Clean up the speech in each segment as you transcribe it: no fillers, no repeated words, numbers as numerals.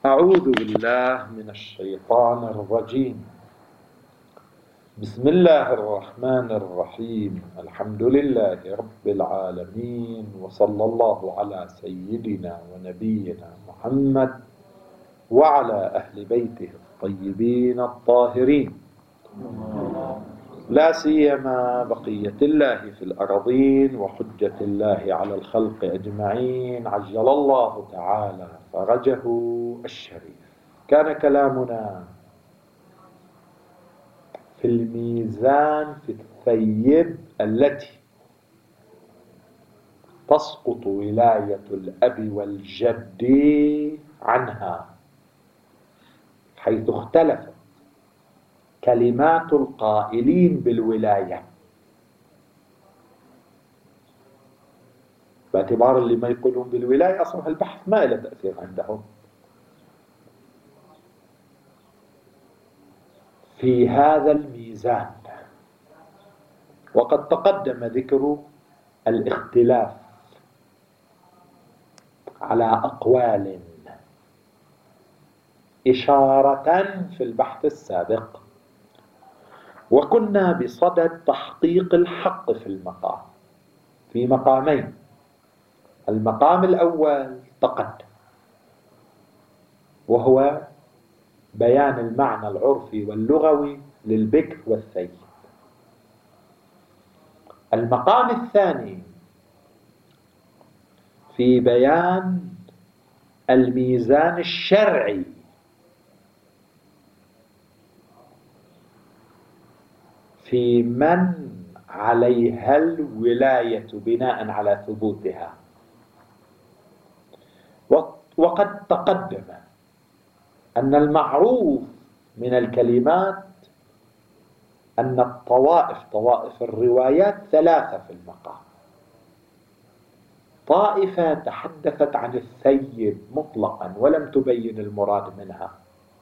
أعوذ بالله من الشيطان الرجيم. بسم الله الرحمن الرحيم. الحمد لله رب العالمين، وصلى الله على سيدنا ونبينا محمد وعلى أهل بيته الطيبين الطاهرين، لا سيما بقية الله في الأرضين وحجة الله على الخلق أجمعين، عجل الله تعالى فرجه الشريف. كان كلامنا في الميزان في الثيب التي تسقط ولاية الأب والجد عنها، حيث اختلفت كلمات القائلين بالولاية، باعتبار اللي ما يقولون بالولاية أصلا البحث ما له تأثير عندهم. في هذا الميزان وقد تقدم ذكر الاختلاف على أقوال إشارة في البحث السابق، وكنا بصدد تحقيق الحق في المقام في مقامين. المقام الأول تقدم، وهو بيان المعنى العرفي واللغوي للبكر والثيب. المقام الثاني في بيان الميزان الشرعي في من عليها الولاية بناء على ثبوتها. وقد تقدم أن المعروف من الكلمات أن طوائف الروايات ثلاثة في المقام. طائفة تحدثت عن الثيب مطلقا ولم تبين المراد منها،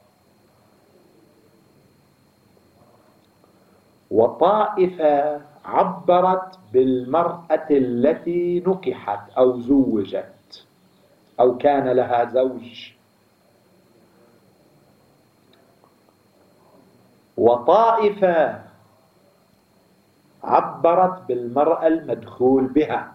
وطائفة عبرت بالمرأة التي نكحت أو زوجت أو كان لها زوج، وطائفة عبرت بالمرأة المدخول بها.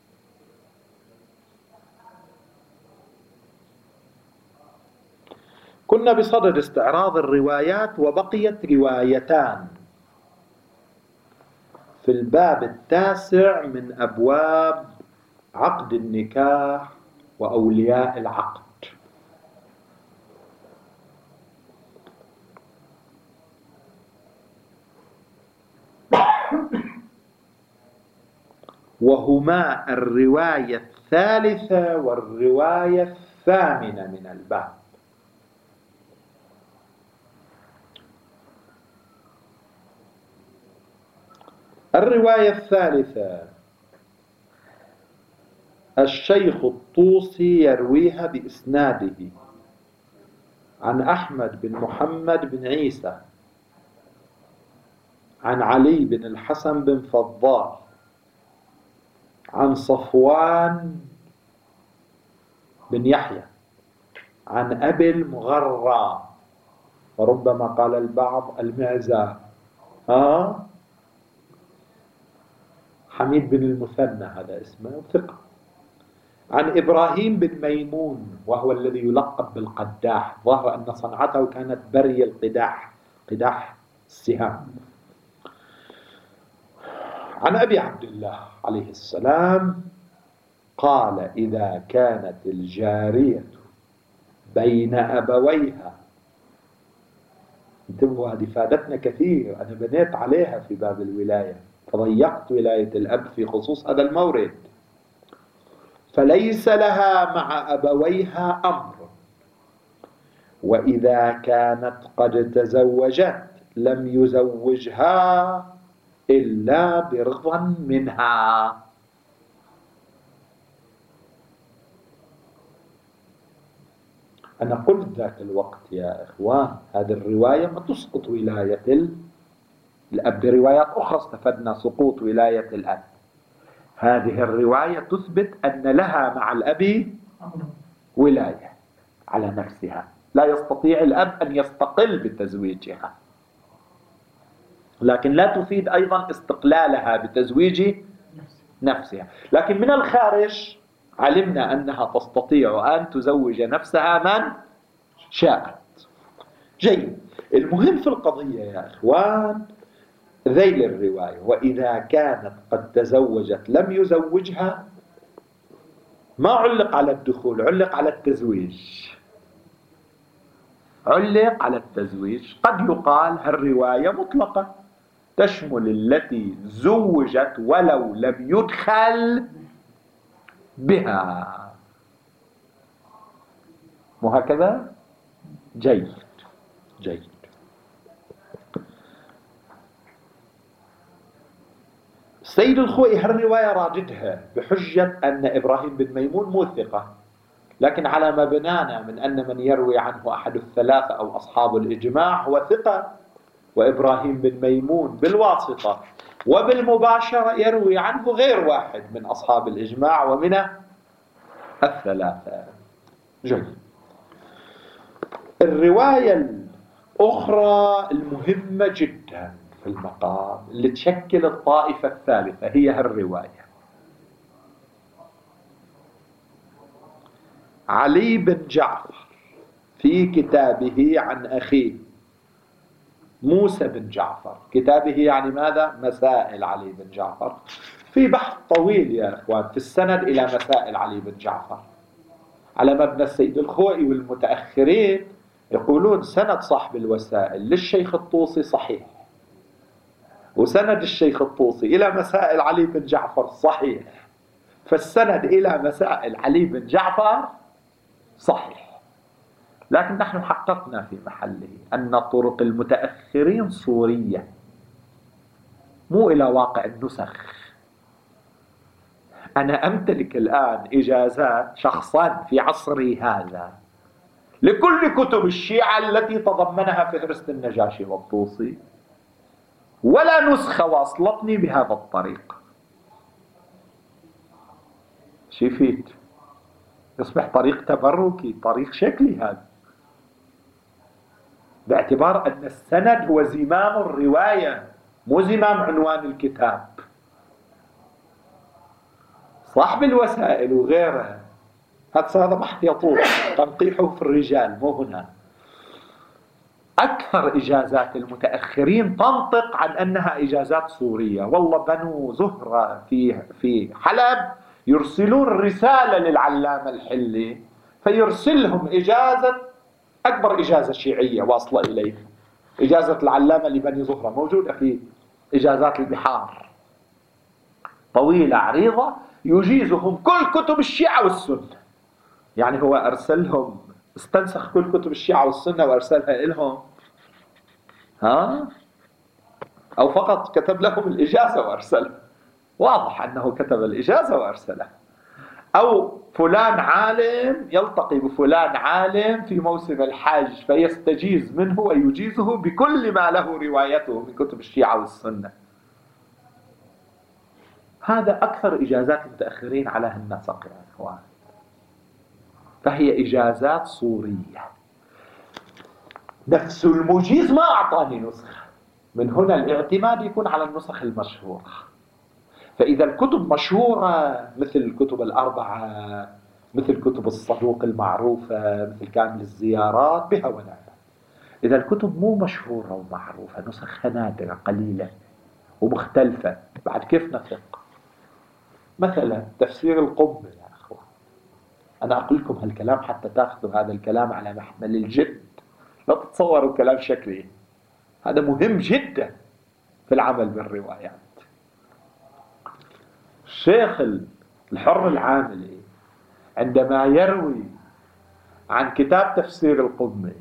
كنا بصدد استعراض الروايات، وبقيت روايتان في الباب التاسع من أبواب عقد النكاح وأولياء العقد. وهما الرواية الثالثة والرواية الثامنة من الباب. الرواية الثالثة الشيخ الطوسي يرويها بإسناده عن أحمد بن محمد بن عيسى عن علي بن الحسن بن فضال عن صفوان بن يحيى عن أبي المغرى، وربما قال البعض المعزى، حميد بن المثنى هذا اسمه، ثقة، عن إبراهيم بن ميمون وهو الذي يلقب بالقداح، ظهر أن صنعته كانت بري القداح، قداح السهام، عن أبي عبد الله عليه السلام قال: إذا كانت الجارية بين أبويها، انتبهوا هذه فادتنا كثير، أنا بنيت عليها في باب الولاية فضيقت ولاية الأب في خصوص هذا المورد، فليس لها مع أبويها أمر، وإذا كانت قد تزوجت لم يزوجها إلا برضا منها. أنا قلت ذاك الوقت يا إخوان هذه الرواية ما تسقط ولاية الأب، بروايات أخرى استفدنا سقوط ولاية الأب. هذه الرواية تثبت أن لها مع الأب ولاية على نفسها، لا يستطيع الأب أن يستقل بتزويجها، لكن لا تفيد أيضا استقلالها بتزويج نفسها. لكن من الخارج علمنا أنها تستطيع أن تزوج نفسها من شاءت. جيد. المهم في القضية يا إخوان ذيل الرواية، وإذا كانت قد تزوجت لم يزوجها، ما علق على الدخول، علق على التزويج، علق على التزويج. قد يقال هالرواية مطلقة تشمل التي زوجت ولو لم يدخل بها، مو هكذا؟ جيد جيد. السيد الخوئي هالرواية راجدها بحجة أن إبراهيم بن ميمون مو ثقة، لكن على ما بنانا من أن من يروي عنه أحد الثلاثة أو أصحاب الإجماع هو ثقة، وإبراهيم بن ميمون بالواسطة وبالمباشرة يروي عنه غير واحد من أصحاب الإجماع ومن الثلاثة. جيد. الرواية الأخرى المهمة جدا في المقام اللي تشكل الطائفة الثالثة هي هالرواية. علي بن جعفر في كتابه عن أخيه موسى بن جعفر، كتابه يعني ماذا؟ مسائل علي بن جعفر، في بحث طويل يا إخوان في السند إلى مسائل علي بن جعفر، على مبنى السيد الخوئي والمتأخرين يقولون سند صاحب الوسائل للشيخ الطوسي صحيح، وسند الشيخ الطوسي إلى مسائل علي بن جعفر صحيح، فالسند إلى مسائل علي بن جعفر صحيح. لكن نحن حققنا في محله أن طرق المتأخرين صورية مو إلى واقع النسخ. أنا أمتلك الآن إجازات شخصا في عصري هذا لكل كتب الشيعة التي تضمنها فهرست النجاشي والطوسي، ولا نسخة واصلتني بهذا الطريق. شفت؟ يصبح طريق تبركي، طريق شكلي هذا، باعتبار أن السند هو زمام الرواية مو زمام عنوان الكتاب. صاحب الوسائل وغيرها هذا بحث يطول تنقيحه في الرجال مو هنا. أكثر إجازات المتأخرين تنطق عن أنها إجازات صورية. والله بنو زهرة في حلب يرسلون رسالة للعلامة الحلي فيرسلهم إجازة، أكبر إجازة شيعية واصلة إليه، إجازة العلامة لبني زهرة موجودة في إجازات البحار، طويلة عريضة يجيزهم كل كتب الشيعة والسنة. يعني هو أرسلهم، استنسخ كل كتب الشيعة والسنة وأرسلها لهم، أو فقط كتب لهم الإجازة وأرسلها؟ واضح أنه كتب الإجازة وأرسلها. أو فلان عالم يلتقي بفلان عالم في موسم الحج فيستجيز منه ويجيزه بكل ما له روايته من كتب الشيعة والسنة. هذا أكثر إجازات المتأخرين على هالنسق يا إخوان، فهي إجازات صورية. نفس المجيز ما أعطاني نسخة، من هنا الاعتماد يكون على النسخ المشهورة. فإذا الكتب مشهورة مثل الكتب الأربعة، مثل كتب الصدوق المعروفة، مثل كامل الزيارات، بها ونعمة. إذا الكتب مو مشهورة ومعروفة، نسخها نادرة قليلة ومختلفة، بعد كيف نثق؟ مثلا تفسير القم يا أخوان، أنا أقول لكم هالكلام حتى تأخذوا هذا الكلام على محمل الجد، لا تتصوروا كلام شكلي، هذا مهم جدا في العمل بالروايات. الشيخ الحر العاملي عندما يروي عن كتاب تفسير القمي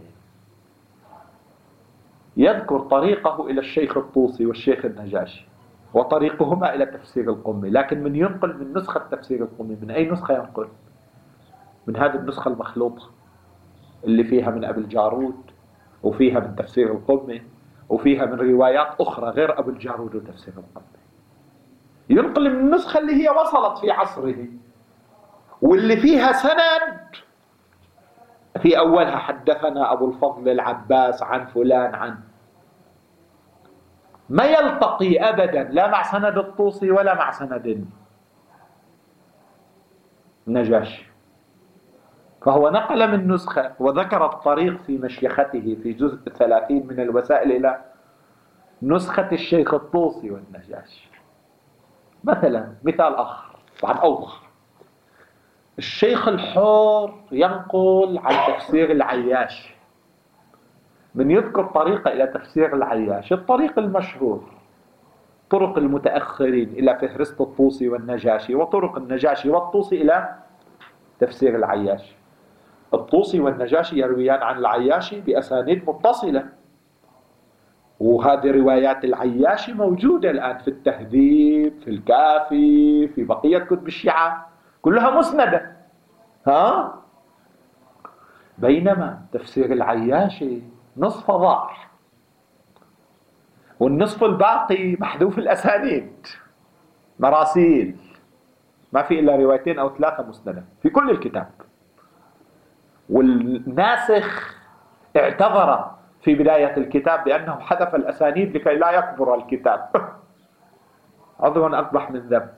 يذكر طريقه إلى الشيخ الطوسي والشيخ النجاشي وطريقهما إلى تفسير القمي، لكن من ينقل من نسخة تفسير القمي من أي نسخة ينقل؟ من هذه النسخة المخلوطة اللي فيها من أبي الجارود وفيها من تفسير القمي وفيها من روايات أخرى غير أبو الجارود وتفسير القمي. ينقل من النسخة اللي هي وصلت في عصره واللي فيها سند في أولها حدثنا أبو الفضل العباس عن فلان عن، ما يلتقي أبدا لا مع سند الطوسي ولا مع سند النجاشي. فهو نقل من نسخة وذكر الطريق في مشيخته في جزء 30 من الوسائل إلى نسخة الشيخ الطوسي والنجاشي. مثلا مثال آخر طبعا أوضح، الشيخ الحور ينقل عن تفسير العياشي، من يذكر طريقة إلى تفسير العياشي الطريق المشهور، طرق المتأخرين إلى فهرست الطوسي والنجاشي، وطرق النجاشي والطوسي إلى تفسير العياشي. الطوسي والنجاشي يرويان عن العياشي بأسانيد متصلة، وهذه روايات العياشي موجودة الآن في التهذيب، في الكافي، في بقية كتب الشيعة، كلها مسندة. بينما تفسير العياشي نصف ضاع، والنصف الباقي محذوف الأسانيد، مراسيل، ما في إلا روايتين أو ثلاثة مسندة في كل الكتاب. والناسخ اعتذر في بداية الكتاب بأنه حذف الأسانيد لكي لا يكبر الكتاب. عضوا أقبح من ذنب.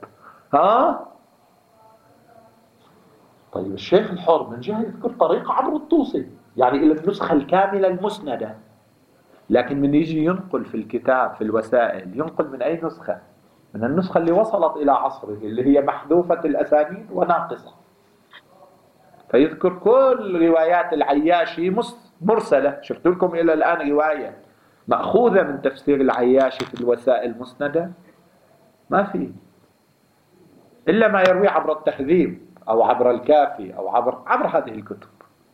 طيب الشيخ الحر من جهة يذكر طريقة عبر الطوسي، يعني إلى النسخة الكاملة المسندة، لكن من يجي ينقل في الكتاب في الوسائل ينقل من أي نسخة؟ من النسخة اللي وصلت إلى عصره، اللي هي محذوفة الأسانيد وناقصة. فيذكر كل روايات العياشي مرسلة. شفت لكم إلى الآن رواية مأخوذة من تفسير العياشي في الوسائل مسندة؟ ما في، إلا ما يروي عبر التهذيب أو عبر الكافي أو عبر هذه الكتب.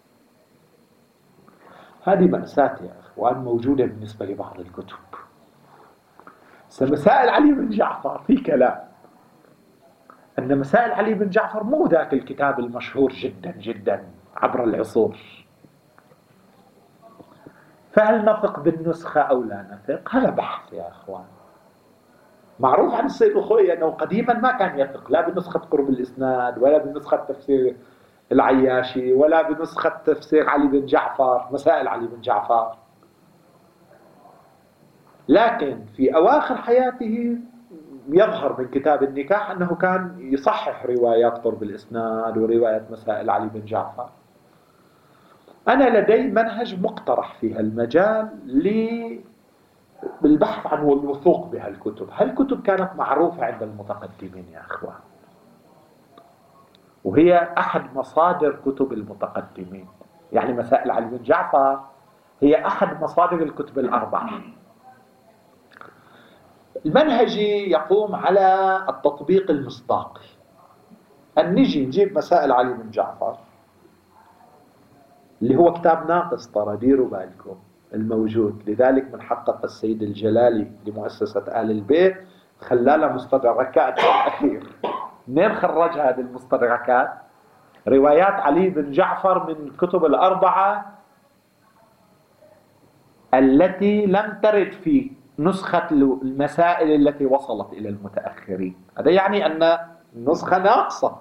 هذه مأساة يا أخوان موجودة بالنسبة لبعض الكتب. مسائل علي بن جعفر في كلام أن مسائل علي بن جعفر مو ذاك الكتاب المشهور جدا جدا عبر العصور، فهل نثق بالنسخة أو لا نثق؟ هذا بحث يا أخوان. معروف عن السيد الخوئي أنه قديما ما كان يثق لا بنسخة قرب الإسناد ولا بنسخة تفسير العياشي ولا بنسخة تفسير علي بن جعفر، مسائل علي بن جعفر. لكن في أواخر حياته يظهر من كتاب النكاح أنه كان يصحح روايات قرب الإسناد وروايات مسائل علي بن جعفر. أنا لدي منهج مقترح في هالمجال بالبحث عن الوثوق بهالكتب. هالكتب كانت معروفة عند المتقدمين يا أخوان، وهي أحد مصادر كتب المتقدمين. يعني مسائل علي بن جعفر هي أحد مصادر الكتب الأربعة. المنهجي يقوم على التطبيق المصداقي، أن نجيب مسائل علي بن جعفر اللي هو كتاب ناقص، ترى ديروا بالكم الموجود. لذلك من حقق السيد الجلالي لمؤسسة آل البيت خلاله مستدركات في الأخير. منين خرج هذه المستدركات؟ روايات علي بن جعفر من الكتب الأربعة التي لم ترد في نسخة المسائل التي وصلت إلى المتأخرين. هذا يعني أن النسخة ناقصة.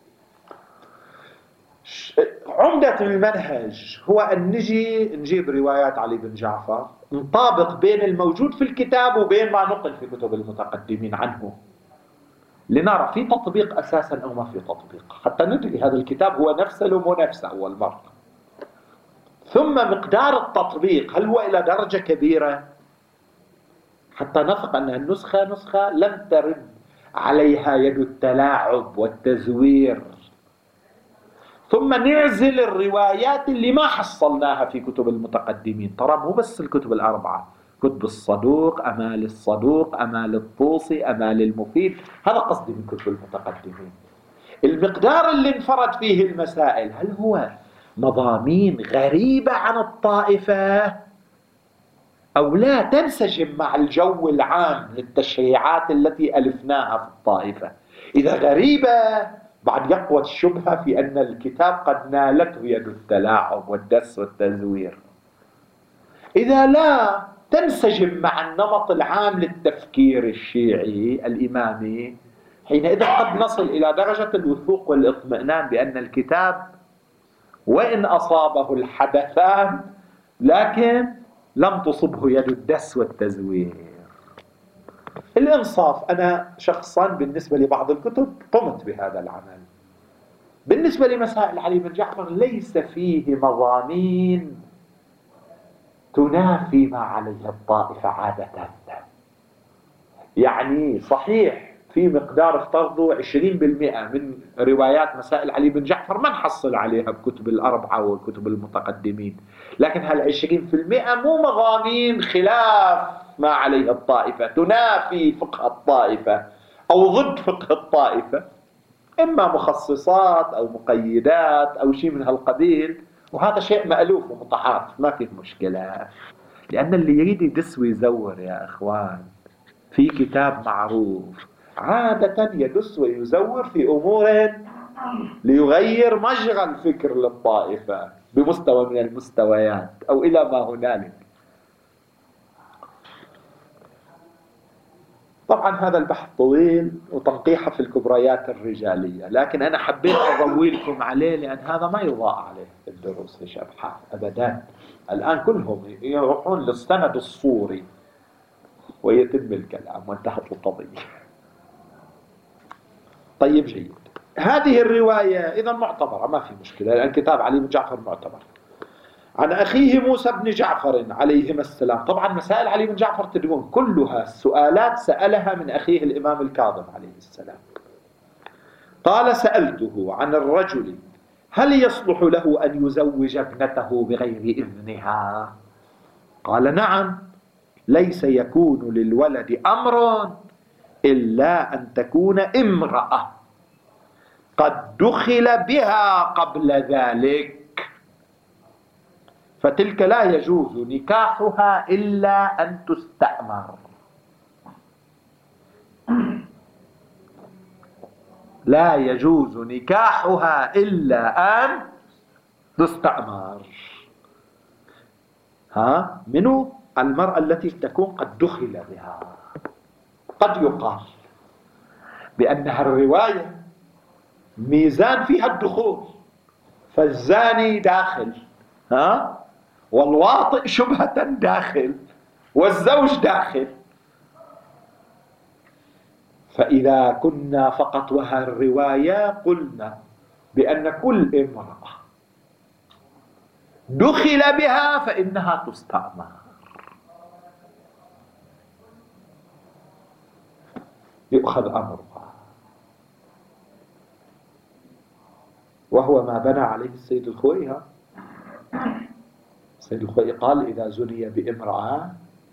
عمدة المنهج هو أن نجيب روايات علي بن جعفر، نطابق بين الموجود في الكتاب وبين ما نقل في كتب المتقدمين عنه، لنرى في تطبيق أساسا أو ما في تطبيق، حتى ندري هذا الكتاب هو نفسه لو مو نفسه أول مرة. ثم مقدار التطبيق هل هو إلى درجة كبيرة حتى نثق أن النسخة نسخة لم ترد عليها يد التلاعب والتزوير. ثم نعزل الروايات اللي ما حصلناها في كتب المتقدمين. ترى مو بس الكتب الأربعة، كتب الصدوق، أمال الصدوق، أمال الطوسي، أمال المفيد، هذا قصدي من كتب المتقدمين. المقدار اللي انفرد فيه المسائل هل هو مضامين غريبة عن الطائفة أو لا تنسجم مع الجو العام للتشريعات التي ألفناها في الطائفة؟ إذا غريبة بعد يقوى الشبهة في أن الكتاب قد نالته يد التلاعب والدس والتزوير. إذا لا تنسجم مع النمط العام للتفكير الشيعي الإمامي، حينئذ قد نصل إلى درجة الوثوق والاطمئنان بأن الكتاب وإن أصابه الحدثان لكن لم تصبه يد الدس والتزوير. الإنصاف، أنا شخصا بالنسبة لبعض الكتب قمت بهذا العمل. بالنسبة لمسائل علي بن جعفر ليس فيه مضامين تنافي ما عليه الطائفة عادة. يعني صحيح في مقدار افترضوا 20% من روايات مسائل علي بن جعفر ما نحصل عليها بكتب الأربعة وكتب المتقدمين، لكن هال20% مو مضامين خلاف ما عليه الطائفة تنافي فقه الطائفة أو ضد فقه الطائفة، إما مخصصات أو مقيدات أو شيء من هالقبيل، وهذا شيء مألوف ومتعارف ما فيه مشكلة. لأن اللي يريد يدس ويزور يا إخوان في كتاب معروف عادة يدس ويزور في أمور ليغير مجرى الفكر للطائفة بمستوى من المستويات أو إلى ما هنالك. طبعا هذا البحث طويل وتنقيحه في الكبريات الرجالية، لكن أنا حبيت أضوي لكم عليه لأن هذا ما يضاء عليه في الدروس ليش أبحاث أبدا. الآن كلهم يروحون للسند الصوري ويتم الكلام وانتهت القضية. طيب جيد، هذه الرواية إذا معتبرة ما في مشكلة لأن كتاب علي بن جعفر معتبر. عن أخيه موسى بن جعفر عليهما السلام. طبعا مسائل علي بن جعفر تدرون كلها سؤالات سألها من أخيه الإمام الكاظم عليه السلام. قال سألته عن الرجل هل يصلح له أن يزوج ابنته بغير إذنها؟ قال نعم، ليس يكون للولد أمر إلا أن تكون امرأة قد دخل بها قبل ذلك، فتلك لا يجوز نكاحها إلا أن تستأمر. لا يجوز نكاحها إلا أن تستأمر. منو؟ المرأة التي تكون قد دخل بها. قد يقال بأنها الرواية ميزان فيها الدخول، فالزاني داخل والواطئ شبهة داخل والزوج داخل. فإذا كنا فقط وها الرواية قلنا بأن كل امرأة دخل بها فإنها تستأمر. يؤخذ أمرها، وهو ما بنى عليه السيد الخوئي. السيد الخوئي قال إذا زني بامرأة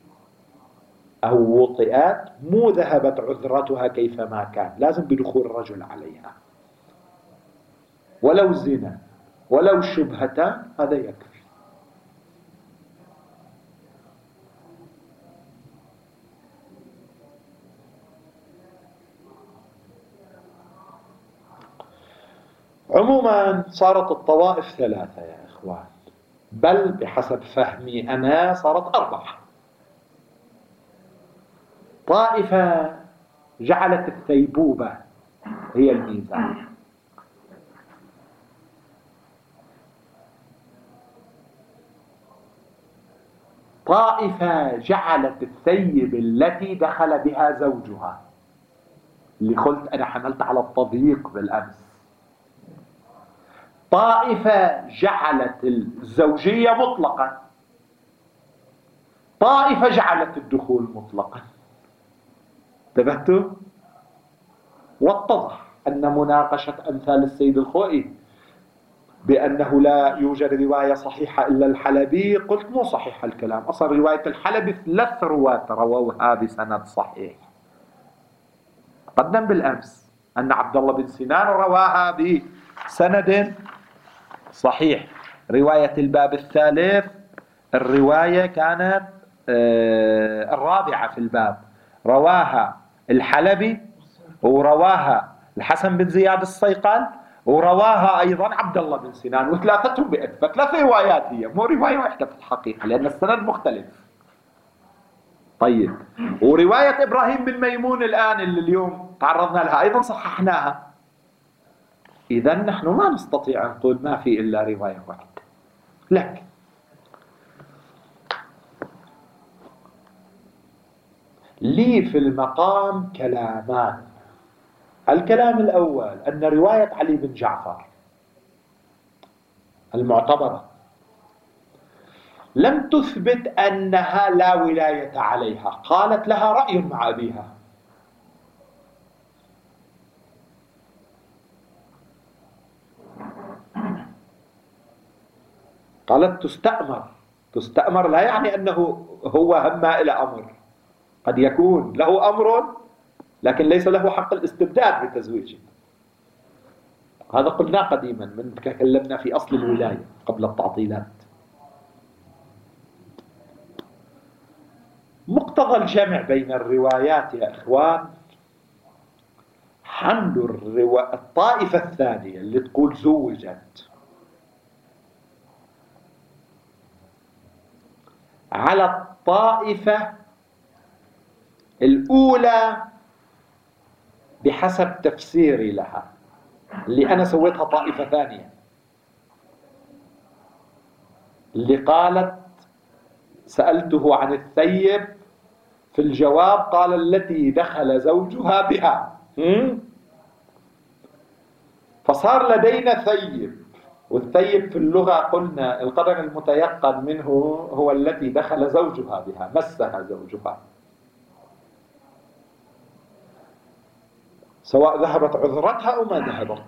أو وطئات مو ذهبت عذرتها كيفما كان، لازم بدخول الرجل عليها ولو زنا ولو شبهة، هذا يكفي. عموما صارت الطوائف 3 يا إخوان، بل بحسب فهمي أنا صارت 4. طائفة جعلت الثيبوبة هي الميزان، طائفة جعلت الثيب التي دخل بها زوجها، اللي قلت أنا حملت على التضييق بالأمس. طائفة جعلت الزوجية مطلقة، طائفة جعلت الدخول مطلقا. انتبهتوا؟ واتضح أن مناقشة أمثال السيد الخوئي بأنه لا يوجد رواية صحيحة إلا الحلبي، قلت مو صحيح الكلام. أصلا رواية الحلبي 3 رواة رووها بسند صحيح. قدم بالأمس أن عبد الله بن سنان رواها بسند صحيح. رواية الباب الثالث الرواية كانت الرابعة في الباب، رواها الحلبي ورواها الحسن بن زياد الصيقال ورواها أيضا عبد الله بن سنان، وثلاثتهم بأدفة. 3 روايات هي، مو رواية واحدة في الحقيقة لأن السند مختلف. طيب، ورواية إبراهيم بن ميمون الآن اللي اليوم تعرضنا لها أيضا صححناها. إذا نحن ما نستطيع أن نقول ما في إلا رواية واحدة. لكن لي في المقام كلامان. الكلام الأول أن رواية علي بن جعفر المعتبرة لم تثبت أنها لا ولاية عليها، قالت لها رأي مع أبيها. قالت تستأمر لا يعني أنه هو هم إلى أمر، قد يكون له أمر لكن ليس له حق الاستبداد بتزويجه. هذا قلنا قديما من تكلمنا في أصل الولاية قبل التعطيلات. مقتضى الجمع بين الروايات يا إخوان حمل الطائفة الثانية اللي تقول زوجت على الطائفة الأولى بحسب تفسيري لها، اللي أنا سويتها طائفة ثانية، اللي قالت سألته عن الثيب، في الجواب قال التي دخل زوجها بها. فصار لدينا ثيب، والثيب في اللغة قلنا القدر المتيقن منه هو التي دخل زوجها بها، مسها زوجها، سواء ذهبت عذرتها أو ما ذهبت.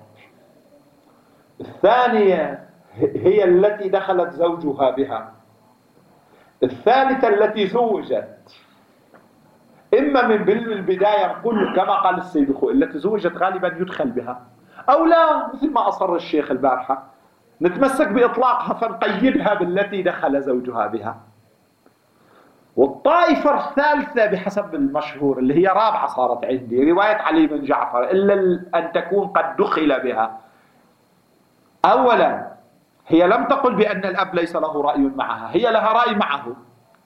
الثانية هي التي دخلت زوجها بها. الثالثة التي زوجت، إما من بالبداية نقول كما قال السيد الخوئي التي زوجت غالبا يدخل بها، أو لا مثل ما أصر الشيخ البارحة نتمسك بإطلاقها فنقيدها بالتي دخل زوجها بها. والطائفة الثالثة بحسب المشهور اللي هي رابعة صارت عندي رواية علي بن جعفر إلا أن تكون قد دخل بها. أولا هي لم تقل بأن الأب ليس له رأي معها، هي لها رأي معه.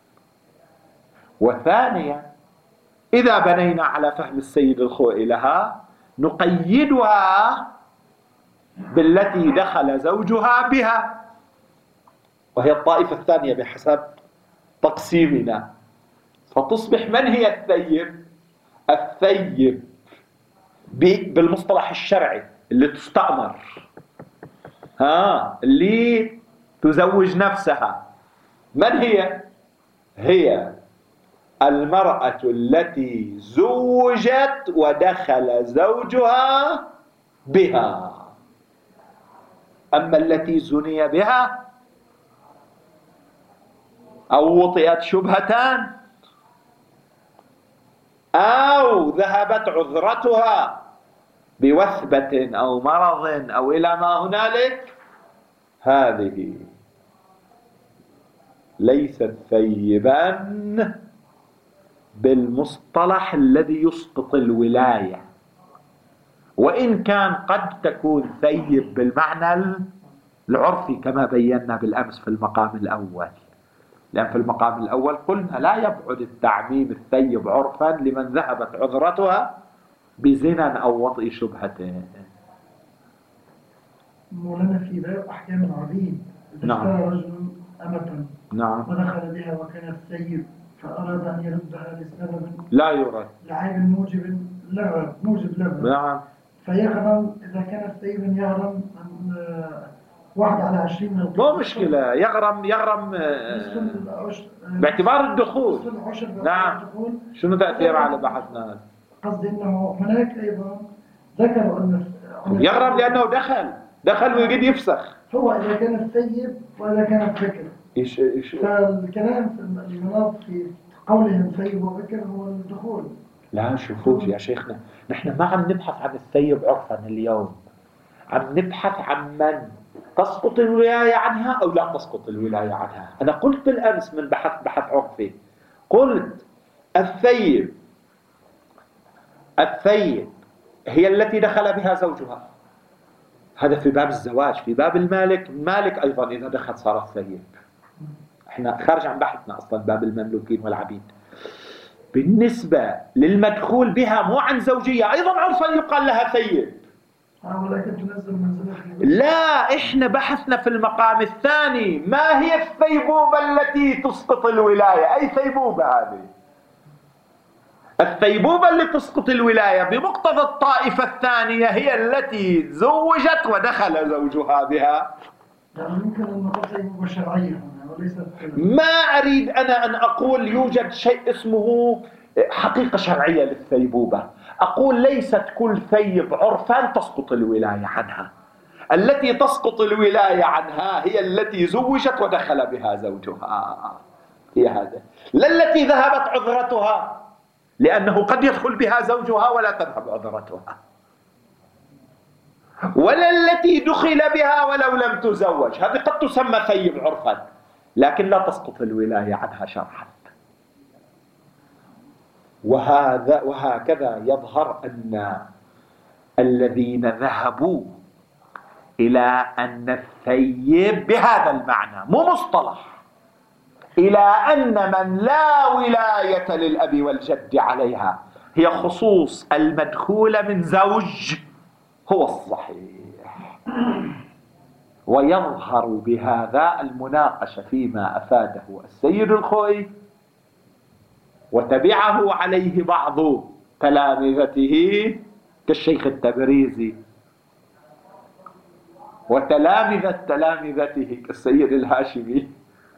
وثانيا إذا بنينا على فهم السيد الخوئي لها نقيدها بالتي دخل زوجها بها، وهي الطائفة الثانية بحسب تقسيمنا. فتصبح من هي الثيب؟ الثيب بالمصطلح الشرعي اللي تستأمر، اللي تزوج نفسها، من هي؟ هي المرأة التي زوجت ودخل زوجها بها. أما التي زني بها أو وطئت شبهتان أو ذهبت عذرتها بوثبة أو مرض أو إلى ما هنالك، هذه ليست ثيبا بالمصطلح الذي يسقط الولاية، وإن كان قد تكون ثيب بالمعنى العرفي كما بينا بالأمس في المقام الأول. لأن في المقام الأول قلنا لا يبعد التعميم الثيب عرفا لمن ذهبت عذرتها بزنا أو وطئ شبهة. مولانا في باب أحكام العبيد إذا اشترى رجل أمة ودخل بها وكانت ثيب فأراد أن يردها لسبب لا يرد لعيب موجب لغو فيغرم إذا كانت ثيبا يغرم 1/20 من مو مشكلة، يغرم باعتبار الدخول. نعم، شنو تأثير على بحثنا؟ قصدي أنه هناك أيضا ذكروا أن يغرم لأنه دخل ويجد يفسخ، هو إذا كانت ثيب وإذا كانت ذكر. فالكلام في المناط في قولهم ثيب وذكر هو الدخول. لا شوفوا يا شيخنا، نحن ما عم نبحث عن الثيب عرفا اليوم، عم نبحث عن من تسقط الولاية عنها أو لا تسقط الولاية عنها. أنا قلت بالأمس من بحث عرفي، قلت الثيب هي التي دخل بها زوجها، هذا في باب الزواج. في باب المالك أيضا إذا دخل صارت ثيب. احنا خارج عن بحثنا أصلا باب المملوكين والعبيد. بالنسبة للمدخول بها مو عن زوجية أيضا عرفا يقال لها ثيب، لا، احنا بحثنا في المقام الثاني ما هي الثيبوبة التي تسقط الولاية. اي ثيبوبة هذه؟ الثيبوبة اللي تسقط الولاية بمقتضى الطائفة الثانية هي التي زوجت ودخل زوجها بها. يمكن أن نقول ثيبوبة شرعية وليست. ما أريد أنا أن أقول يوجد شيء اسمه حقيقة شرعية للثيبوبة. أقول ليست كل ثيب عرفا تسقط الولاية عنها. التي تسقط الولاية عنها هي التي زوجت ودخل بها زوجها، هي هذا. لا التي ذهبت عذرتها، لأنه قد يدخل بها زوجها ولا تذهب عذرتها، ولا التي دخل بها ولو لم تزوج، هذه قد تسمى ثيب عرفا لكن لا تسقط الولاية عنها شرعا. وهكذا يظهر أن الذين ذهبوا إلى أن الثيب بهذا المعنى مو مصطلح، إلى أن من لا ولاية للأب والجد عليها هي خصوص المدخول من زوج هو الصحيح. ويظهر بهذا المناقشة فيما أفاده السيد الخوئي وتبعه عليه بعض تلامذته كالشيخ التبريزي، وتلامذة تلامذته كالسيد الهاشمي،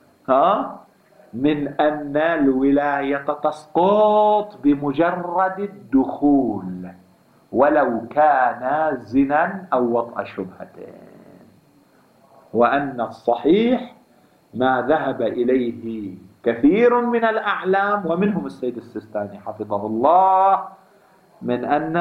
من أن الولاية تسقط بمجرد الدخول ولو كان زنا أو وطأ شبهة، وأن الصحيح ما ذهب إليه كثير من الأعلام ومنهم السيد السيستاني حفظه الله من أن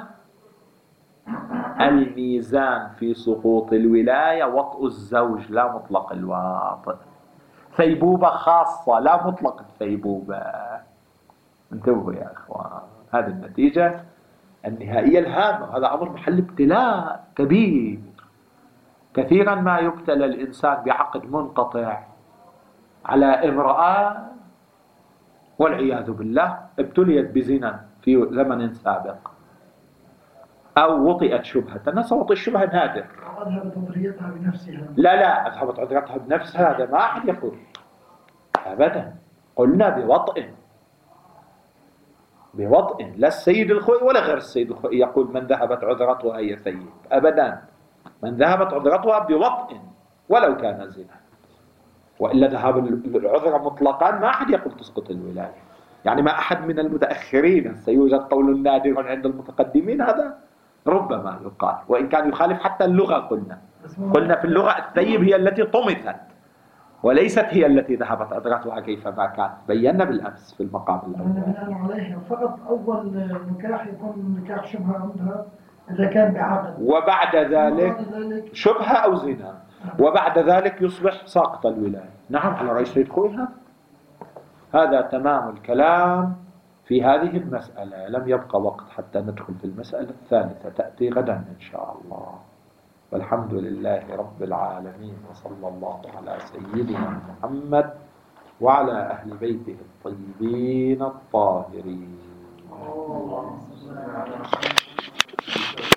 الميزان في سقوط الولاية وطء الزوج لا مطلق الواطئ، ثيبوبة خاصة لا مطلق الثيبوبة. انتبهوا يا إخوان، هذه النتيجة النهائية الهامة. هذا أمر محل ابتلاء كبير. كثيرا ما يبتلى الإنسان بعقد منقطع على امرأة والعياذ بالله ابتليت بزنا في زمن سابق أو وطئت شبهة. الناس وطئ الشبهة نادر. أذهبت عذريتها بنفسها. لا أذهبت عذريتها بنفسها، هذا ما أحد يقول أبدا. قلنا بوطئ. لا السيد الخوئي ولا غير السيد الخوئي يقول من ذهبت عذرتها هي ثيب أبدا. من ذهبت عذرتها بوطئ ولو كان زنا، وإلا ذهاب العذر مطلقا ما أحد يقول تسقط الولاية. يعني ما أحد من المتأخرين سيوجد قول نادر عند المتقدمين، هذا ربما يقال وإن كان يخالف حتى اللغة. قلنا في اللغة الثيب هي التي طمثت وليست هي التي ذهبت عذرتها كيفما كان. بينا بالأمس في المقام الأول. بناء عليها فقط أول نكاح يكون نكاح شبهة عندها إذا كان بعقد، وبعد ذلك شبهة أو زنا، وبعد ذلك يصبح ساقط الولاية. نعم على رأي سيد خوي. هذا تمام الكلام في هذه المسألة. لم يبقى وقت حتى ندخل في المسألة الثالثة، تأتي غدا إن شاء الله. والحمد لله رب العالمين، وصلى الله على سيدنا محمد وعلى أهل بيته الطيبين الطاهرين.